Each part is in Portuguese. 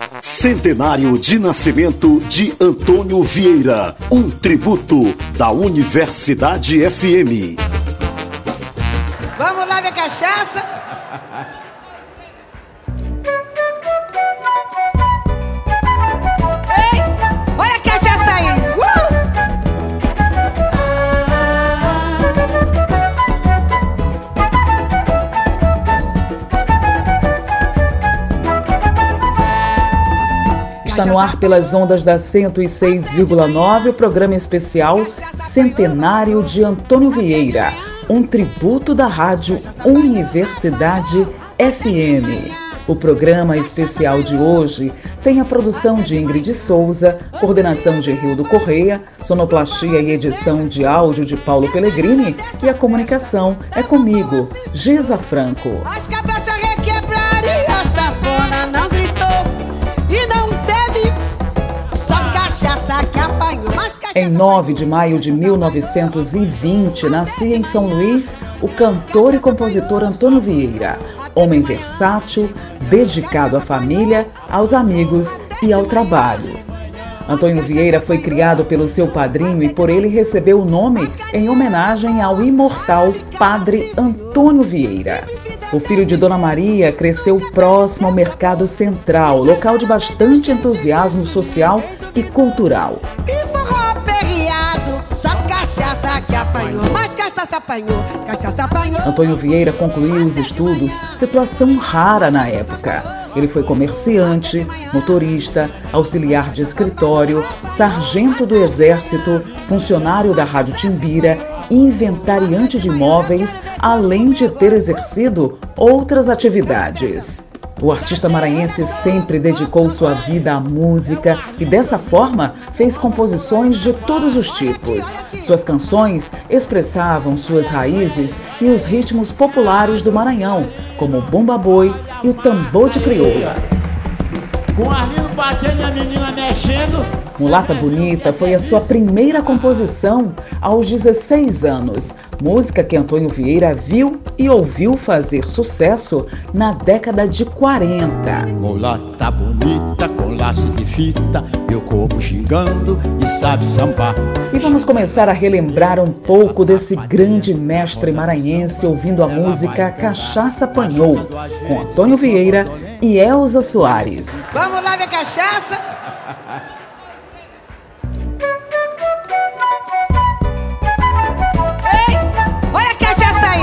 Centenário de nascimento de Antônio Vieira, um tributo da Universidade FM. Vamos lá ver cachaça? Ei, olha a cachaça aí! Está no ar pelas ondas da 106,9 o programa especial Centenário de Antônio Vieira, um tributo da Rádio Universidade FM. O programa especial de hoje tem a produção de Ingrid Souza, coordenação de Rildo Correia, sonoplastia e edição de áudio de Paulo Pellegrini e a comunicação é comigo, Giza Franco. As cabeças requebraram e a safona não gritou e não teve só cachaça que apanhou. Em 9 de maio de 1920, nascia em São Luís o cantor e compositor Antônio Vieira, homem versátil, dedicado à família, aos amigos e ao trabalho. Antônio Vieira foi criado pelo seu padrinho e por ele recebeu o nome em homenagem ao imortal Padre Antônio Vieira. O filho de Dona Maria cresceu próximo ao Mercado Central, local de bastante entusiasmo social e cultural. Antônio Vieira concluiu os estudos, situação rara na época. Ele foi comerciante, motorista, auxiliar de escritório, sargento do Exército, funcionário da Rádio Timbira, inventariante de imóveis, além de ter exercido outras atividades. O artista maranhense sempre dedicou sua vida à música e, dessa forma, fez composições de todos os tipos. Suas canções expressavam suas raízes e os ritmos populares do Maranhão, como o bumba-boi e o tambor de crioula. Com Arlindo batendo e a menina mexendo. Mulata Bonita foi a sua primeira composição aos 16 anos, música que Antônio Vieira viu e ouviu fazer sucesso na década de 40. Mulata bonita com laço de fita, meu corpo xingando e sabe sambar. E vamos começar a relembrar um pouco desse grande mestre maranhense ouvindo a música Cachaça Apanhou, com Antônio Vieira e Elza Soares. Vamos lá ver cachaça? Ei, olha a cachaça aí!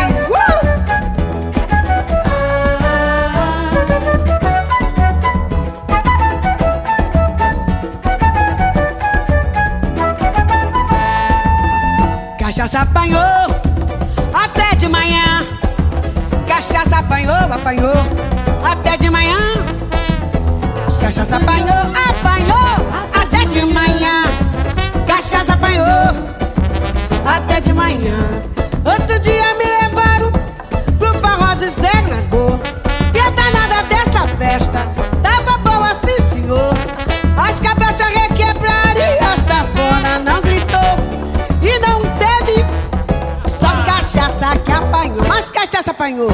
Cachaça apanhou até de manhã. Cachaça apanhou, apanhou até de manhã. Cachaça apanhou, apanhou até de manhã. Cachaça apanhou até de manhã. Outro dia me levaram pro forró do Zé Nagô. E a danada dessa festa tava boa, sim senhor. As cabeças requebraram e a safona não gritou e não teve só cachaça que apanhou. Mas cachaça apanhou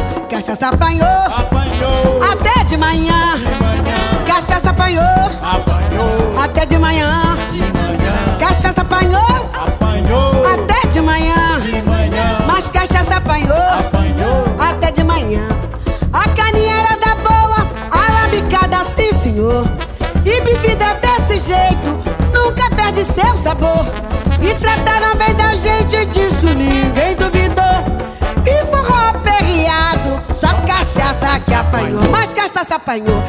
até de manhã. Cachaça apanhou até de manhã. Cachaça apanhou até de manhã. Mas cachaça apanhou até de manhã. A caninha era da boa, a labicada sim senhor. E bebida desse jeito nunca perde seu sabor. E trataram bem da gente, disso ninguém duvidou. E forró perreado, só cachaça que apanhou. Mas cachaça apanhou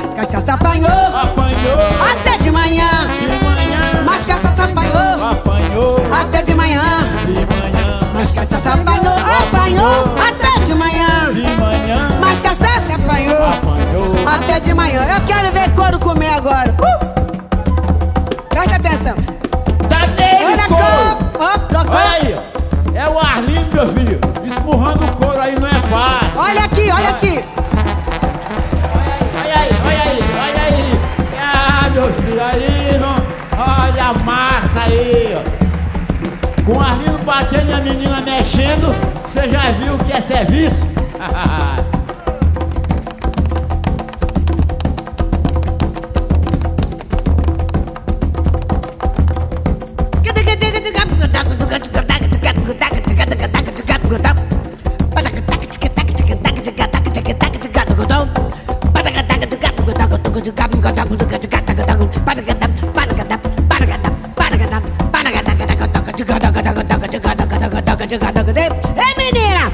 até de manhã. Mas cachaça apanhou até de manhã. Mas cachaça apanhou até de manhã. Mas cachaça apanhou até de manhã. Eu quero ver couro comer agora. Presta atenção. Olha a cor. Olha aí, é o Arlindo, meu filho. Esmurrando o couro aí não é fácil. Olha aqui. Olha aí. Ah, meu filho, aí não. Olha a massa aí, ó. Com o Arlindo batendo e a menina mexendo, você já viu que é serviço? Ei, menina!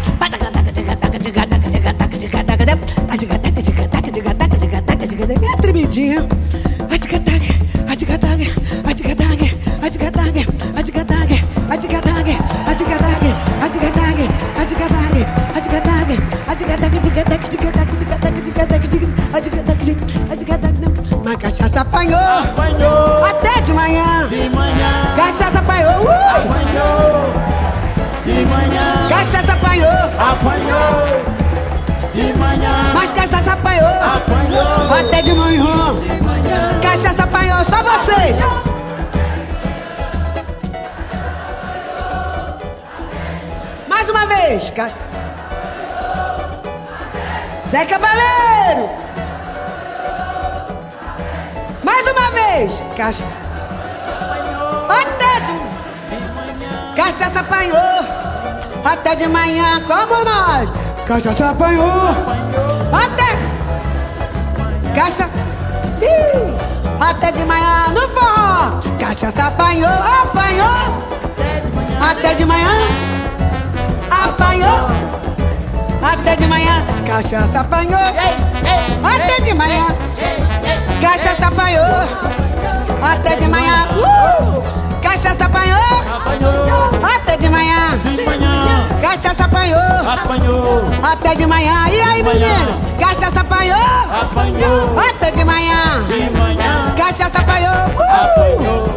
É tremidinha. Mas cachaça apanhou, até de manhã. Cachaça apanhou, de manhã. Cachaça apanhou, de manhã. Mas cachaça apanhou, até de manhã. Cachaça apanhou, só vocês. Mais uma vez, Zé Cabaleiro. Mais uma vez, até de manhã. Cachaça apanhou, até de manhã, como nós. Cachaça apanhou, até até de manhã no forró. Cachaça apanhou, até de manhã. Apanhou, até de manhã. Cachaça apanhou, até de manhã. Cachaça apanhou, até de manhã. Cachaça apanhou, até de manhã. Cachaça apanhou, até de manhã. E aí, menino? Cachaça apanhou, até de manhã. Cachaça apanhou,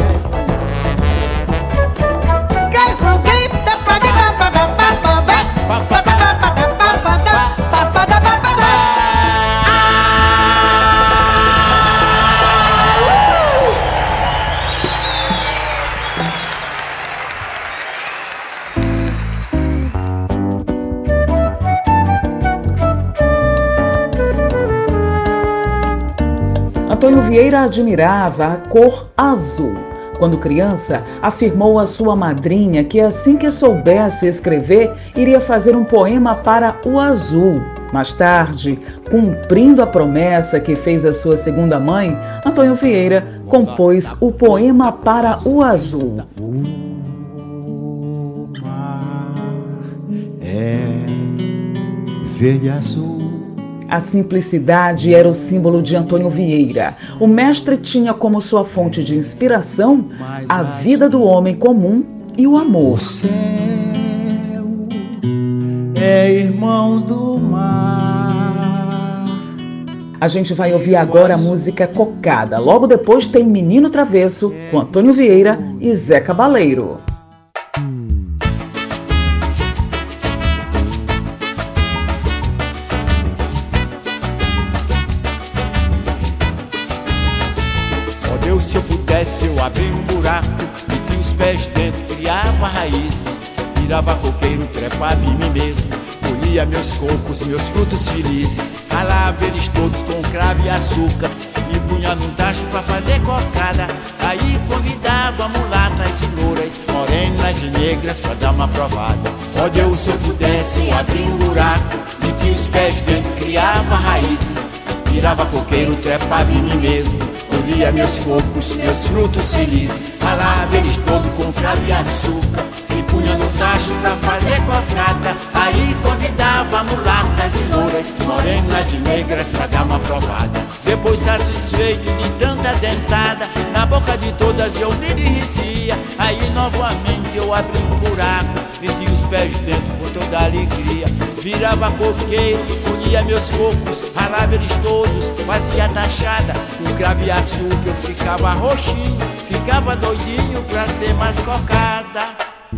Antônio Vieira admirava a cor azul. Quando criança, afirmou à sua madrinha que assim que soubesse escrever, iria fazer um poema para o azul. Mais tarde, cumprindo a promessa que fez à sua segunda mãe, Antônio Vieira compôs o poema para o azul. O mar é verde azul. A simplicidade era o símbolo de Antônio Vieira. O mestre tinha como sua fonte de inspiração a vida do homem comum e o amor. O céu é irmão do mar. A gente vai ouvir agora a música Cocada. Logo depois tem Menino Travesso, com Antônio Vieira e Zé Cabaleiro. Se eu pudesse, eu abria um buraco, metia os pés dentro, criava raízes, virava coqueiro, trepava em mim mesmo, colhia meus cocos, meus frutos felizes, ralava eles todos com cravo e açúcar, me punha num tacho pra fazer cocada, aí convidava mulatas e louras, morenas e negras pra dar uma provada. Ó Deus, se eu pudesse, eu abria um buraco, metia os pés dentro, criava raízes, virava coqueiro, trepava em mim mesmo, colhia meus cocos, meus frutos felizes, ralava eles todos com cravo e açúcar, me punha no tacho pra fazer cocada, aí convidava mulatas e louras, morenas e negras pra dar uma provada. Depois satisfeito de tanta dentada, na boca de todas eu me derretia, aí novamente eu abri um buraco, meti os pés dentro com toda a alegria, virava coqueiro, colhia meus cocos, ralava eles todos, fazia taxada, com cravo e açúcar eu ficava roxinho, ficava doidinho pra ser mais cocada.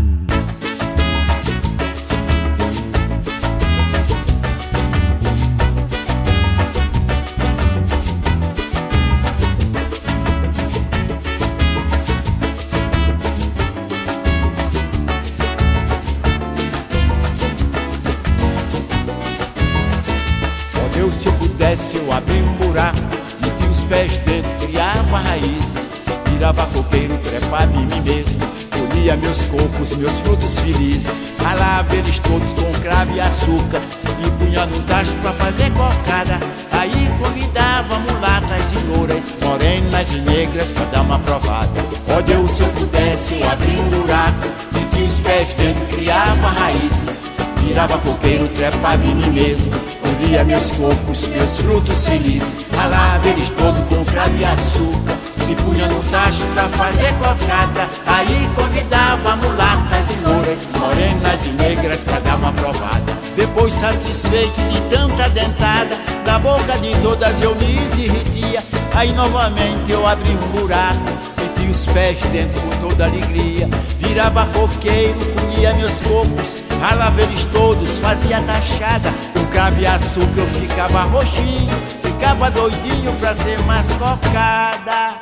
Se eu pudesse, eu abria um buraco, metia os pés dentro, criava raízes, virava coqueiro, trepava em mim mesmo, colhia Colhia meus cocos, meus frutos felizes, ralava eles todos com cravo e açúcar e punha no tacho pra fazer cocada. Aí convidava mulatas e louras, morenas e negras pra dar uma provada. Ó Deus, se eu pudesse, eu abria um buraco, metia os pés dentro, criava raízes, virava coqueiro, trepava em mim mesmo. Colhia meus cocos, meus frutos felizes, ralava eles todos com cravo e açúcar e punha no tacho pra fazer cocada. Aí convidava mulatas e louras, morenas e negras pra dar uma provada. Depois, satisfeito de tanta dentada, da boca de todas eu me derretia. Aí novamente eu abri um buraco, meti os pés dentro com toda alegria, virava coqueiro, colhia meus cocos, ralava eles todos, fazia tachada. Com cravo e açúcar eu ficava roxinho, ficava doidinho pra ser mais cocada.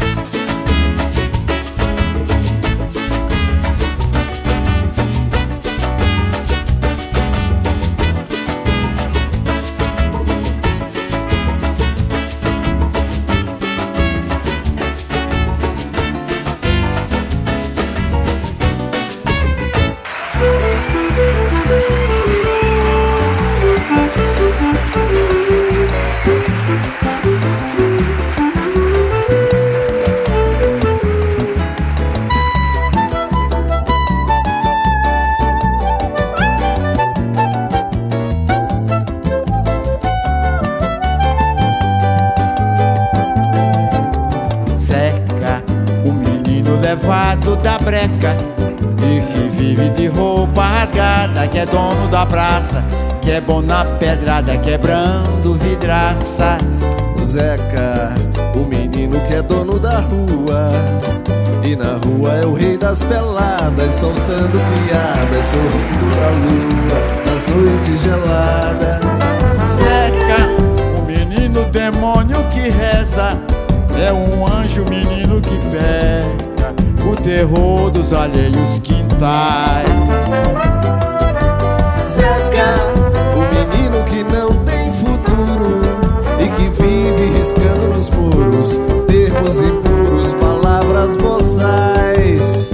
Da breca e que vive de roupa rasgada, que é dono da praça, que é bom na pedrada, quebrando vidraça. O Zeca, o menino que é dono da rua, e na rua é o rei das peladas, soltando piadas, sorrindo pra lua nas noites geladas. Zeca, o menino demônio que reza, é um anjo menino que pega o terror dos alheios quintais. Zeca, o menino que não tem futuro e que vive riscando nos muros termos impuros, palavras boçais.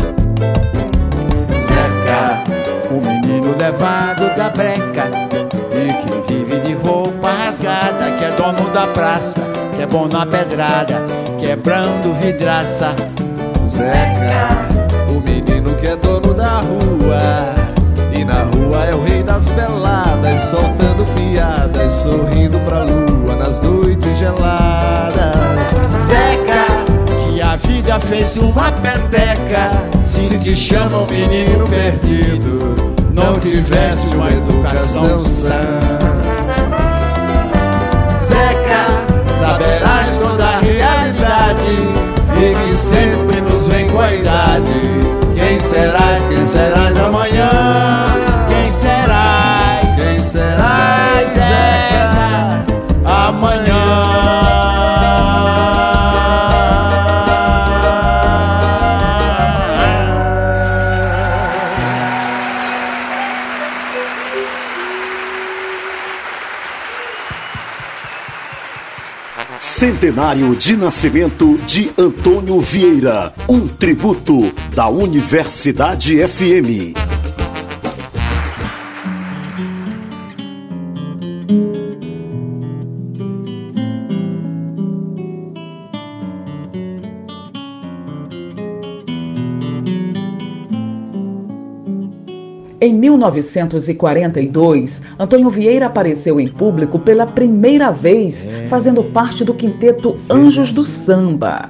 Zeca, o menino levado da breca e que vive de roupa rasgada, que é dono da praça, que é bom na pedrada, quebrando vidraça. Zeca, o menino que é dono da rua, e na rua é o rei das peladas, soltando piadas, sorrindo pra lua nas noites geladas. Zeca, que a vida fez uma peteca, se te chamam menino perdido, não tiveste uma educação sã. Zeca, saberás toda a realidade e que sempre nos vem com a idade. Quem serás amanhã? Quem serás, Zeca, amanhã? Centenário de nascimento de Antônio Vieira, um tributo da Universidade FM. Em 1942, Antônio Vieira apareceu em público pela primeira vez, fazendo parte do quinteto Anjos do Samba.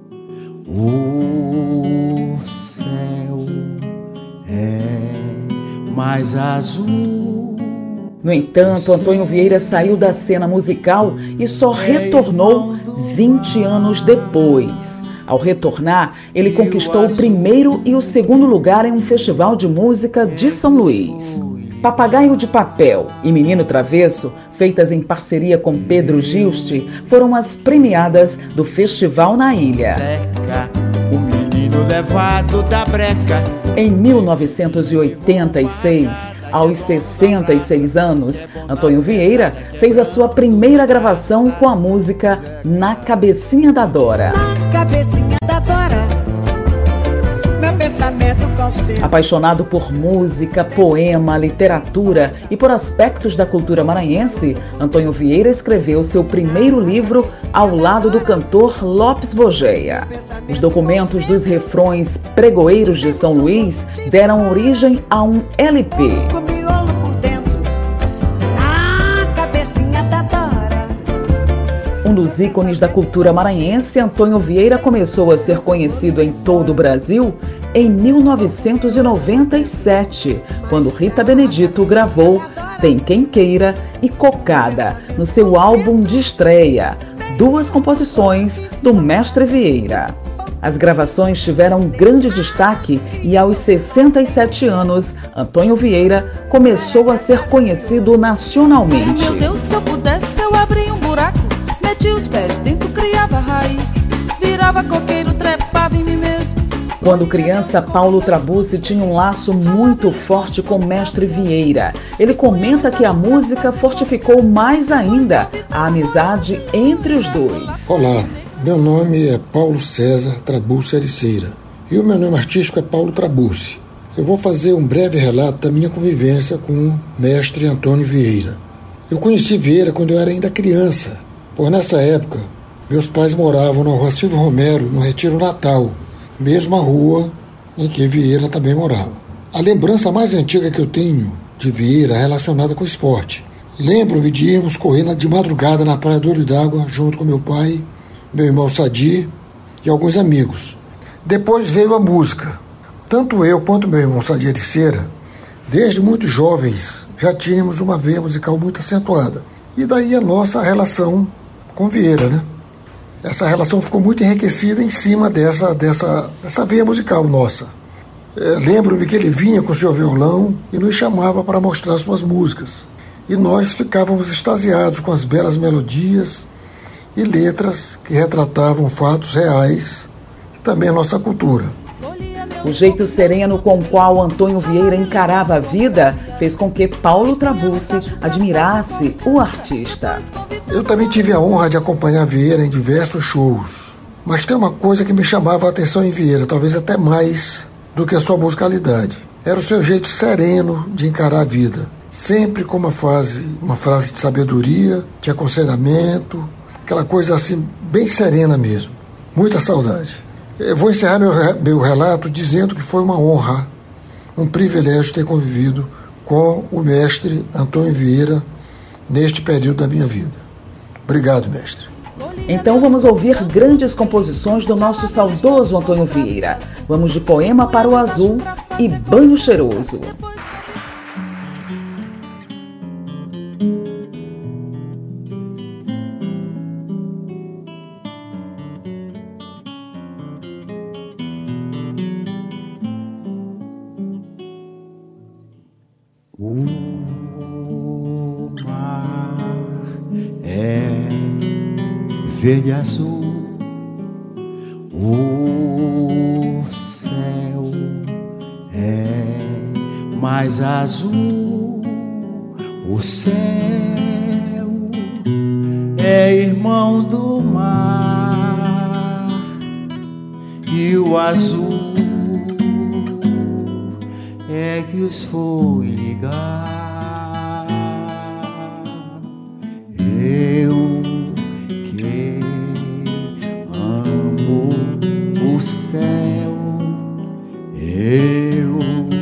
O céu é mais azul. No entanto, Antônio Vieira saiu da cena musical e só retornou 20 anos depois. Ao retornar, ele conquistou o primeiro e o segundo lugar em um festival de música de São Luís. Papagaio de Papel e Menino Travesso, feitas em parceria com Pedro Gilste, foram as premiadas do festival na ilha. Zeca, o menino levado da breca. Em 1986, aos 66 anos, Antônio Vieira fez a sua primeira gravação com a música Na Cabecinha da Dora. Na cabecinha da Dora, meu pensamento casamento com seu. Apaixonado por música, poema, literatura e por aspectos da cultura maranhense, Antônio Vieira escreveu seu primeiro livro ao lado do cantor Lopes Bogeia. Os documentos dos refrões pregoeiros de São Luís deram origem a um LP. Um dos ícones da cultura maranhense, Antônio Vieira começou a ser conhecido em todo o Brasil em 1997, quando Rita Benedito gravou Tem Quem Queira e Cocada no seu álbum de estreia, duas composições do Mestre Vieira. As gravações tiveram um grande destaque e aos 67 anos, Antônio Vieira começou a ser conhecido nacionalmente. Meu Deus, se eu pudesse, eu abria um buraco, metia os pés dentro, criava raiz, virava coqueiro, trepava em mim mesmo. Quando criança, Paulo Trabuzzi tinha um laço muito forte com Mestre Vieira. Ele comenta que a música fortificou mais ainda a amizade entre os dois. Olá, meu nome é Paulo César Trabuzzi Ericeira e o meu nome artístico é Paulo Trabuzzi. Eu vou fazer um breve relato da minha convivência com o Mestre Antônio Vieira. Eu conheci Vieira quando eu era ainda criança, pois nessa época meus pais moravam na Rua Silvio Romero, no Retiro Natal, mesma rua em que Vieira também morava. A lembrança mais antiga que eu tenho de Vieira é relacionada com o esporte. Lembro-me de irmos correr de madrugada na Praia do Olho d'Água junto com meu pai, meu irmão Sadi e alguns amigos. Depois veio a música. Tanto eu quanto meu irmão Sadi Ericeira, desde muito jovens, já tínhamos uma veia musical muito acentuada. E daí a nossa relação com Vieira, né? Essa relação ficou muito enriquecida em cima dessa veia musical nossa. Lembro-me que ele vinha com seu violão e nos chamava para mostrar suas músicas. E nós ficávamos extasiados com as belas melodias e letras que retratavam fatos reais e também a nossa cultura. O jeito sereno com o qual Antônio Vieira encarava a vida fez com que Paulo Trabuzzi admirasse o artista. Eu também tive a honra de acompanhar Vieira em diversos shows. Mas tem uma coisa que me chamava a atenção em Vieira, talvez até mais do que a sua musicalidade. Era o seu jeito sereno de encarar a vida. Sempre com uma frase de sabedoria, de aconselhamento, aquela coisa assim, bem serena mesmo. Muita saudade. Eu vou encerrar meu relato dizendo que foi uma honra, um privilégio ter convivido com o mestre Antônio Vieira neste período da minha vida. Obrigado, mestre. Então vamos ouvir grandes composições do nosso saudoso Antônio Vieira. Vamos de Poema para o Azul e Banho Cheiroso. O mar é verde azul, o céu é mais azul, o céu é irmão do mar e o azul é que os foi ligar. Eu que amo o céu, eu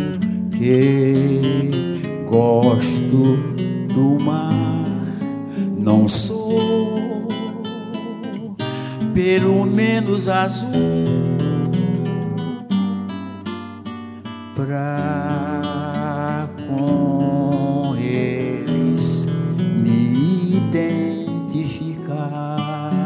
que gosto do mar, não sou pelo menos azul pra com eles me identificar.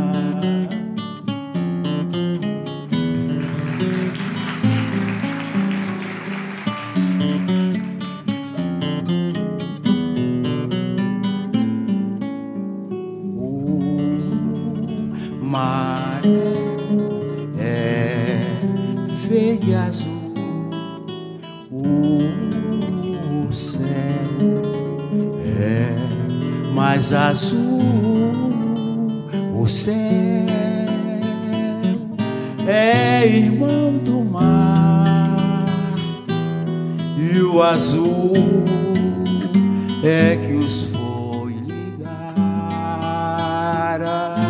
O mar é verde e azul, o céu é mais azul, o céu é irmão do mar rio azul é que os foi ligar.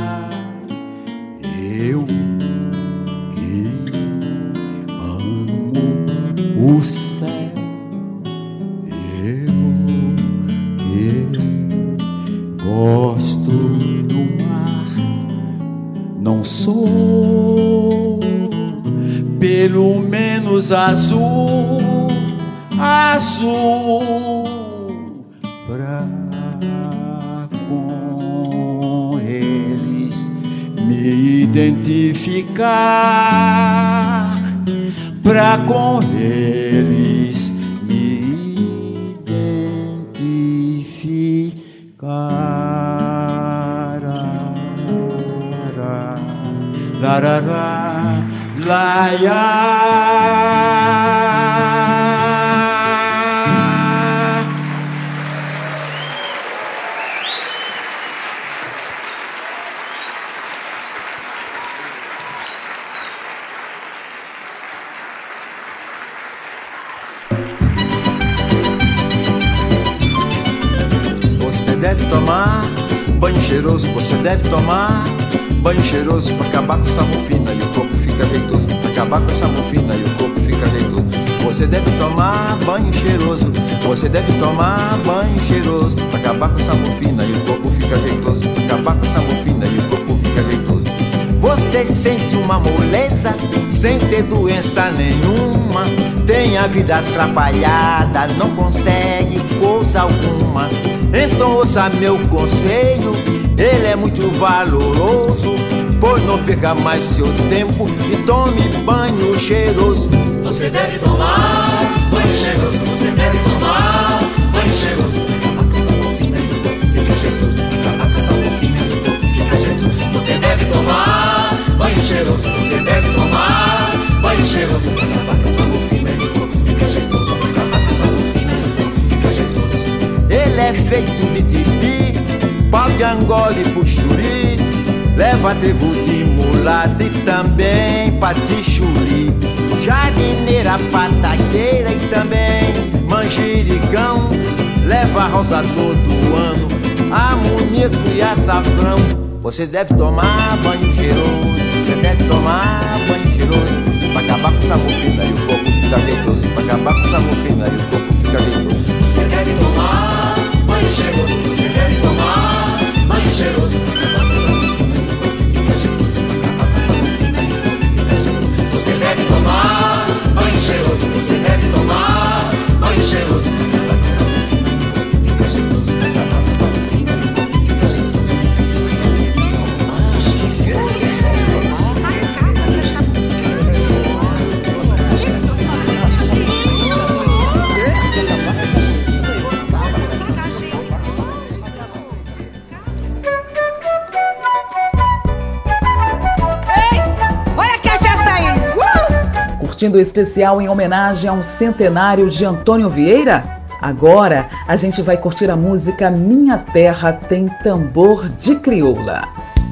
Eu que amo o céu, eu que gosto do mar, não sou pelo menos azul, azul pra com eles me identificar, pra com eles me identificar. Larará, você deve tomar banho cheiroso, você deve tomar banho cheiroso pra acabar com essa mofina e o corpo fica jeitoso. Pra acabar com essa mofina e o corpo fica jeitoso. Você deve tomar banho cheiroso, você deve tomar banho cheiroso pra acabar com essa mofina e o corpo fica jeitoso. Pra acabar com essa mofina e o corpo fica jeitoso. Você sente uma moleza sem ter doença nenhuma, tem a vida atrapalhada, não consegue coisa alguma. Então ouça meu conselho, ele é muito valoroso, pois não perca mais seu tempo e tome banho cheiroso. Você deve tomar banho cheiroso, você deve tomar banho cheiroso. Acabar com essa mofina e o corpo fica jeitoso. Acabar com essa mofina e o corpo fica jeitoso. Você deve tomar banho cheiroso, você deve tomar banho cheiroso. Acabar com essa mofina e o corpo fica jeitoso. Acabar com essa mofina e o corpo fica jeitoso. Ele é feito de tipi, pau de Angola e puxuri, leva trevo de mulata e também patichuri, jardineira, pataqueira e também manjericão, leva rosa todo ano, amoníaco e açafrão. Você deve tomar banho cheiroso, você deve tomar banho cheiroso pra acabar com essa mofina e o corpo fica jeitoso. Pra acabar com essa mofina e o corpo fica jeitoso. Você deve tomar banho cheiroso, você deve tomar banho cheiroso pra acabar com essa mofina e o corpo fica jeitoso. Pra acabar com essa mofina e o corpo fica jeitoso. Você deve tomar banho cheiroso, você deve tomar banho cheiroso pra acabar com essa mofina e o corpo fica jeitoso. Pra acabar com essa mofina e o corpo fica jeitoso. Curtindo o especial em homenagem ao centenário de Antônio Vieira? Agora a gente vai curtir a música Minha Terra Tem Tambor de Crioula.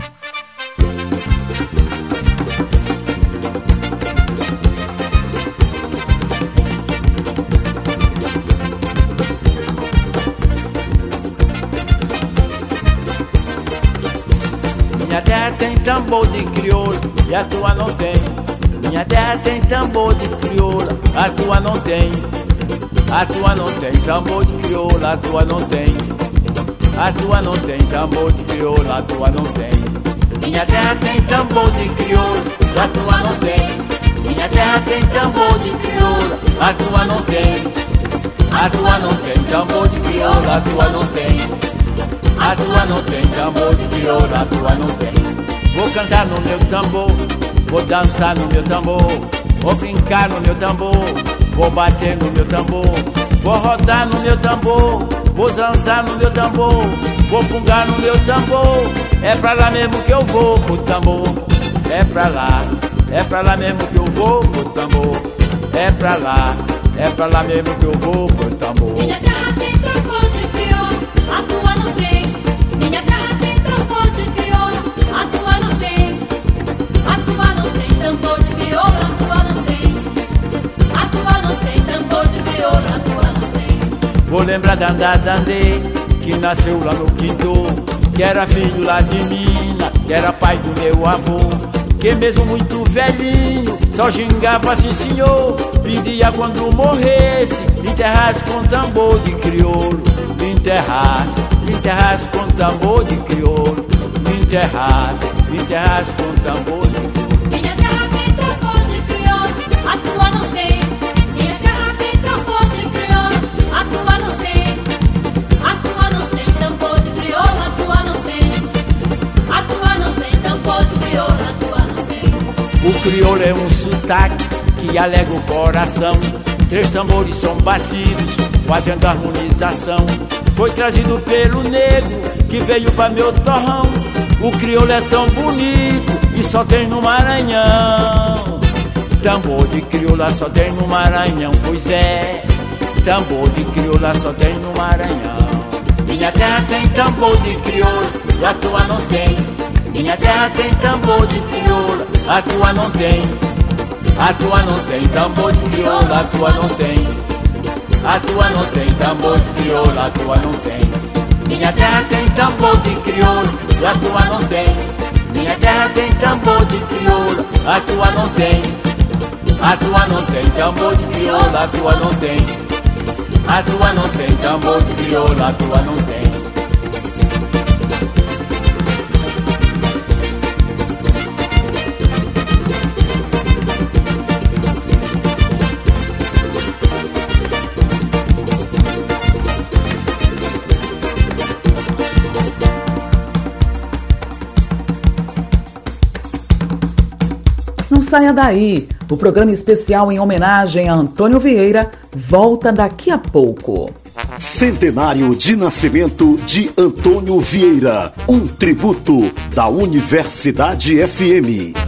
Minha terra tem tambor de crioula e a tua não tem. Minha terra tem tambor de crioula, a tua não tem. A tua não tem tambor de crioula, a tua não tem. A tua não tem tambor de crioula, a tua não tem. Minha terra tem tambor de crioula, a tua não tem. Minha terra tem tambor de crioula, a tua não tem. A tua não tem tambor de crioula, a tua não tem. A tua não tem tambor de crioula, a tua não tem. Vou cantar no meu tambor, vou dançar no meu tambor, vou brincar no meu tambor, vou bater no meu tambor, vou rodar no meu tambor, vou zanzar no meu tambor, vou pungar no meu tambor. É pra lá mesmo que eu vou pro tambor. É pra lá mesmo que eu vou pro tambor. É pra lá mesmo que eu vou pro tambor. Minha terra tem tambor de crioula, a tua não tem. Minha terra tem tambor de crioula, a tua não tem. A tua não tem tambor de crioula, a tua não tem. A tua não tem tambor de crioula, a tua Vou lembrar da Dandê, que nasceu lá no Quinto, que era filho lá de Minas, que era pai do meu avô, que mesmo muito velhinho, só gingava assim, senhor. Pedia quando morresse, me enterrasse com tambor de crioulo. Me enterrasse com tambor de crioulo. Me enterrasse com tambor de crioulo. Minha terra tem tambor de crioulo, a tua não tem. Minha terra tem tambor de crioulo, a tua não tem. A tua não tem tambor de crioulo, a tua não tem. A tua não tem tambor de crioulo, a tua não tem. O crioulo é um sotaque que alega o coração. 3 tambores são batidos, fazendo harmonização. Foi trazido pelo negro que veio pra meu torrão. O crioulo é tão bonito e só tem no Maranhão. Tambor de crioula só tem no Maranhão, pois é. Tambor de crioula só tem no Maranhão. Minha terra tem tambor de crioula, a tua não tem. Minha terra tem tambor de crioula, a tua não tem. A tua não tem tambor de crioula, a tua não tem. A tua não tem tambor de crioula, a tua não tem. Minha terra tem tambor de crioula, a tua não tem. Minha terra tem tambor de crioula, a tua não tem. A tua não tem tambor de crioula, a tua não tem. A tua não tem tambor de crioula, a tua não tem. Não saia daí, o programa especial em homenagem a Antônio Vieira volta daqui a pouco. Centenário de nascimento de Antônio Vieira, um tributo da Universidade FM.